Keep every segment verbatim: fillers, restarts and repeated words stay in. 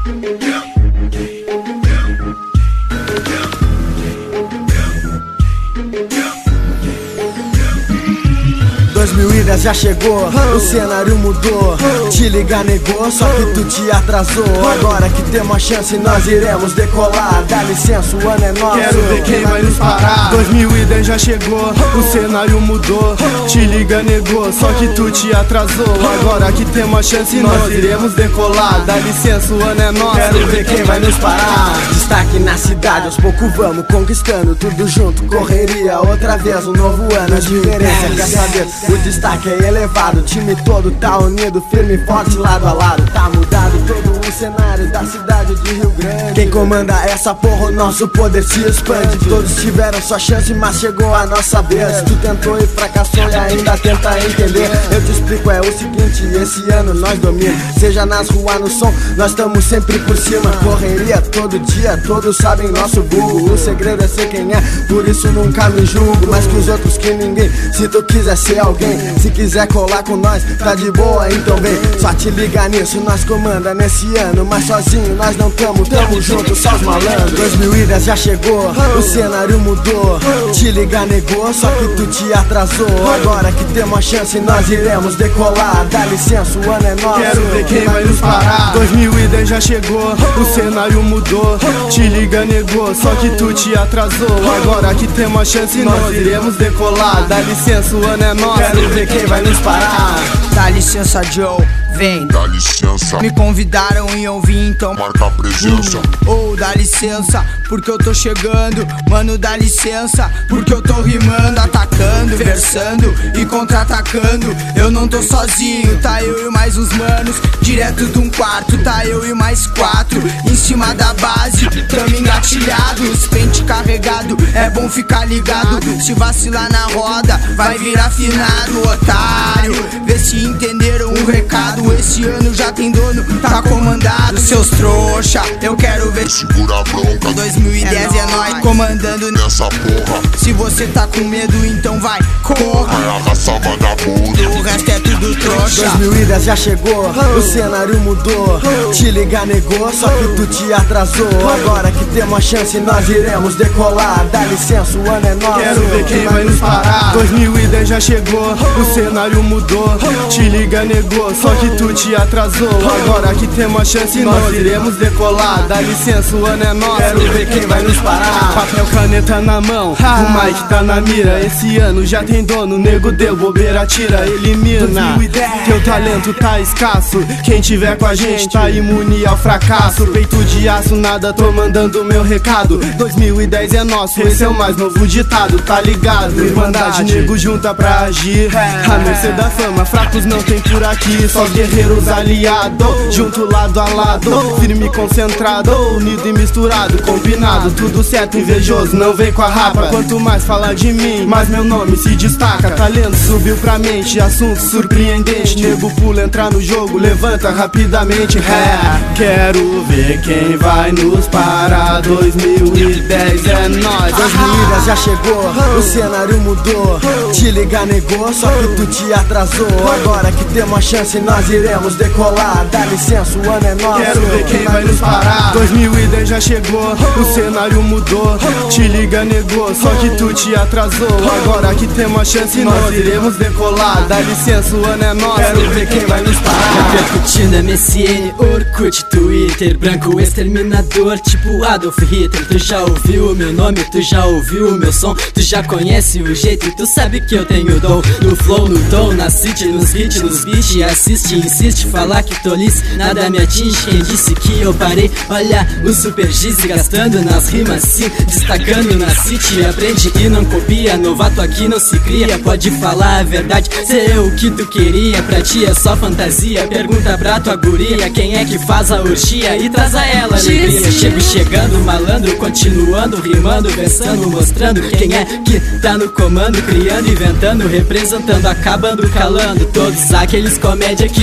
dois mil e dez já chegou, o cenário mudou. Te liga, negou, só que tu te atrasou. Agora que temos a chance, nós iremos decolar. Dá licença, o ano é nosso, quero ver quem vai nos parar. dois mil e dez já chegou, o cenário mudou. Te liga, negou, só que tu te atrasou. Agora que temos a chance, nós iremos decolar. Dá licença, o ano é nosso, quero ver quem vai nos parar. Destaque na cidade, aos poucos vamos conquistando. Tudo junto, correria, outra vez um novo ano. A diferença quer saber, o destaque é elevado. O time todo tá unido, firme e forte, lado a lado. Tá mudado todo o cenário da cidade de Rio Grande. Quem comanda essa porra, o nosso poder se expande. Todos tiveram sua chance, mas chegou a nossa vez. Tu tentou e fracassou e ainda tenta entender. Eu te explico, é o seguinte, esse ano nós dominamos. Seja nas ruas, no som, nós tamo sempre por cima. Correria todo dia, todos sabem nosso vulgo. O segredo é ser quem é, por isso nunca me julgo. Mais que os outros que ninguém, se tu quiser ser alguém, se quiser colar com nós, tá de boa, então vem. Só te liga nisso, nós comanda nesse ano. Mas sozinho nós não tamo, tamo junto, só os malandros. dois mil e dez já chegou, o cenário mudou. Te liga, negou, só que tu te atrasou. Agora que temos a chance, nós iremos decolar. Dá licença, o ano é nosso, quero ver quem vai nos parar. dois mil e dez já chegou, o cenário mudou. Te liga, negou, só que tu te atrasou. Agora que temos a chance, nós iremos decolar. Dá licença, o ano é nosso, quero ver quem vai nos parar. Dá licença, Joe, vem. Dá licença, Me convidaram e eu vim, então marca a presença. Ou oh, dá licença, porque eu tô chegando. Mano, dá licença, porque eu tô rimando, atacando, versando e contra-atacando. Eu não tô sozinho, tá eu e mais uns manos. Direto de um quarto, tá eu e mais quatro. Em cima da base, tamo engatilhados. Pente carregado, é bom ficar ligado. Se vacilar na roda, vai virar finado, otário. Vê se entenderam o recado. Esse ano já tem dono, tá comandado. Seus trouxa, eu quero ver. Segura a bronca, dois mil e dez é nós comandando nessa porra. Se você tá com medo, então vai, corra. Vai arrasar vagabundo, O resto é tudo trouxa. dois mil e dez já chegou, o cenário mudou. Te liga, negou, só que tu te atrasou. Agora que temos a chance, nós iremos decolar. Dá licença, o ano é nosso, quero ver quem vai nos parar. dois mil e dez já chegou, o cenário mudou. Te liga, negou, só que tu te atrasou. Agora que temos a chance, nós iremos decolar. Dá licença, o ano é nosso, quero ver quem vai nos parar. Papel, caneta na mão, o Mike tá na mira. Esse ano já tem dono, nego deu bobeira, tira, elimina. Teu talento tá escasso, quem tiver com a gente tá imune ao fracasso. Peito de aço, nada, tô mandando meu recado. dois mil e dez é nosso, esse é o mais novo ditado, tá ligado? Irmandade, nego junta pra agir. A mercê da fama, fracos não tem por aqui. Só os guerreiros aliados, junto lado a lado. Firme e concentrado, unido e misturado. Combinado, tudo certo, invejoso, não vem com a rapa. Quanto mais falar de mim, mais meu nome se destaca. Talento subiu pra mente, assunto surpreendente. Nego pula, entrar no jogo, levanta rapidamente. É, quero ver quem vai nos parar. dois mil e dez é nóis. dois mil e dez já chegou, o cenário mudou. Te liga, negou, só que tu te atrasou. Agora que temos a chance, nós iremos decolar. Dá licença, o ano é nosso, quero ver quem vai nos parar. dois mil e dez já chegou, o cenário mudou. Te liga, negou, só que tu te atrasou. Agora que temos a chance, nós iremos decolar. Dá licença, o ano é nosso, quero ver quem vai nos parar. Repercutindo M S N, Orkut, Twitter, branco exterminador, tipo Adolf Hitler. Tu já ouviu o meu nome, tu já ouviu o meu som, tu já conhece o jeito e tu sabe que eu tenho dom. No flow, no tom, na city, nos hits, nos beats. Assiste, insiste, falar que tolice, nada me atinge. Quem disse que eu parei? Olha o Super Giz gastando nas rimas sim, destacando na city. Aprende e não copia, novato aqui não se cria. Pode falar a verdade, ser eu o que tu queria. Pra ti é só fantasia, pergunta pra tua guria. Quem é que faz a orgia e traz a ela alegria? Chego chegando, malandro, continuando, rimando, versando, mostrando quem é que tá no comando. Criando, inventando, representando, acabando, calando todos aqueles comédia que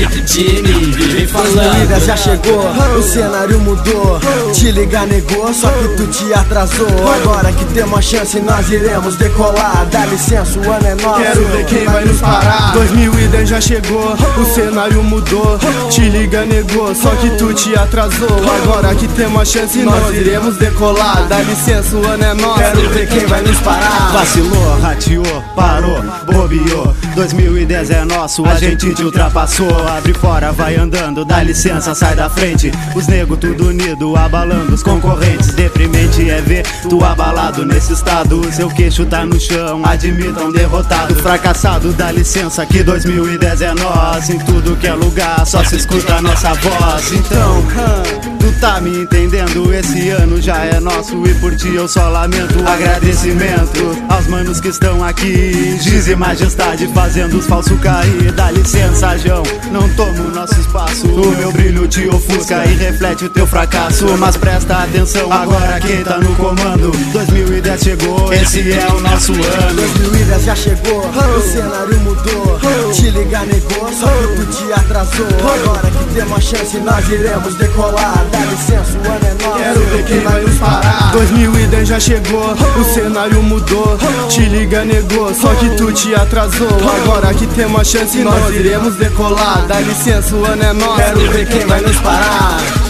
dentro de mim vivem dois mil e dez falando. já chegou, o cenário mudou. Te liga, negou, só que tu te atrasou. Agora que temos a chance, nós iremos decolar. Dá licença, o ano é nosso. Quero ver quem vai nos parar. dois mil e dez já chegou, o cenário mudou. Te liga, negou, só que tu te atrasou. Agora que temos a chance, nós iremos decolar. Dá licença, o ano é nosso. Quero ver quem vai nos parar. Vacilou, rateou, parou, bobeou. dois mil e dez é nosso, a gente te ultrapassou. Abre fora, vai andando, dá licença, sai da frente. Os nego tudo unido, abalando os concorrentes. Deprimente é ver tu abalado nesse estado. Seu queixo tá no chão, admitam derrotado. Fracassado, dá licença que dois mil e dez é nosso. Em tudo que é lugar, só se escuta a nossa voz. Então, tu tá me entendendo? Esse ano já é nosso e por ti eu só lamento. Agradecimento aos manos que estão aqui, Giz e Majestade fazendo os falsos cair. Dá licença, João, não toma o nosso espaço. O meu brilho te ofusca e reflete o teu fracasso. Mas presta atenção agora quem tá no comando. dois mil e dez chegou, esse é o nosso ano. dois mil e dez já chegou, o cenário mudou. Te liga, negou, só que tu te atrasou. Agora que temos a chance, nós iremos decolar. Dá licença, o ano é nosso. Quero ver quem vai nos parar. dois mil e dez já chegou, o cenário mudou. Te liga, negou, só que tu te atrasou. Agora que temos a chance, nós iremos decolar. Dá licença, o ano é nosso. Quero ver quem vai nos parar.